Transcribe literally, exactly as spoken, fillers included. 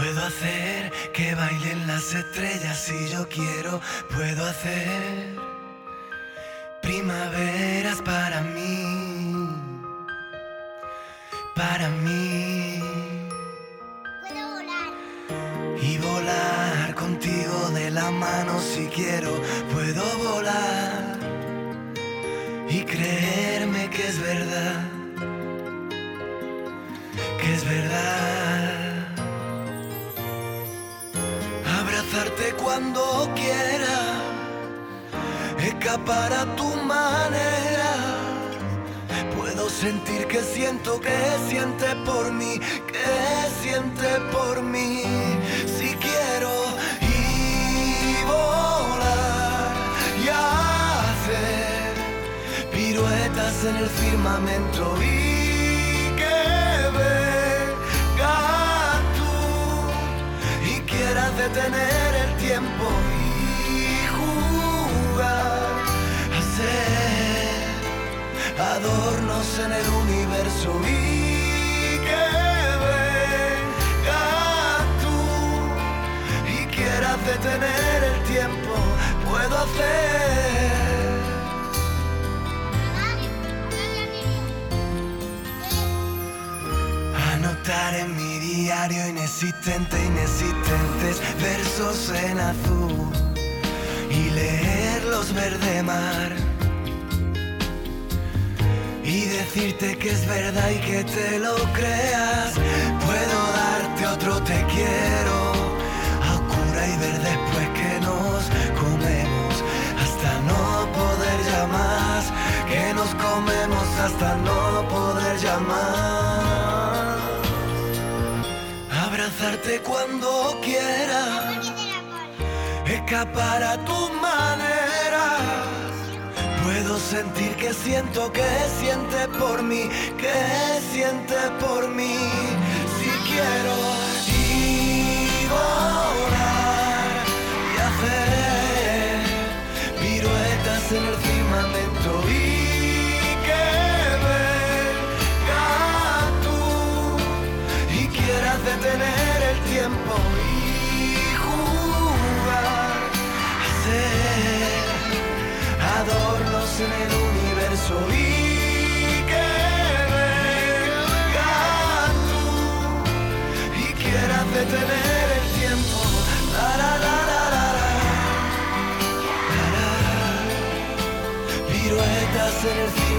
Puedo hacer que bailen las estrellas si yo quiero. Puedo hacer primaveras para mí, para mí. Puedo volar. Y volar contigo de la mano si quiero. Puedo volar y creerme que es verdad, que es verdad. Abrazarte cuando quiera, escapar a tu manera. Puedo sentir que siento que siente por mí, que siente por mí. Si quiero y volar y hacer piruetas en el firmamento y que venga tú y quieras detener el tiempo y jugar a ser adornos en el universo y que venga tú y quieras detener el tiempo. Puedo hacer anotar en mi diario inexistente, inexistentes versos en azul y leerlos verde mar. Y decirte que es verdad y que te lo creas. Puedo darte otro te quiero a oscura y ver después que nos comemos hasta no poder ya más, que nos comemos hasta no poder ya más. Abrazarte cuando quiera, escapar a tu manera. Puedo sentir que siento que siente por mí, que siente por mí. Si quiero y volar y hacer piruetas en el firmamento y que venga tú y quieras detener el tiempo y jugar a ser adornos en el universo y que venga tú y quieras detener el tiempo. La, la, la, la, la, la, la, la. Piruetas en el cielo.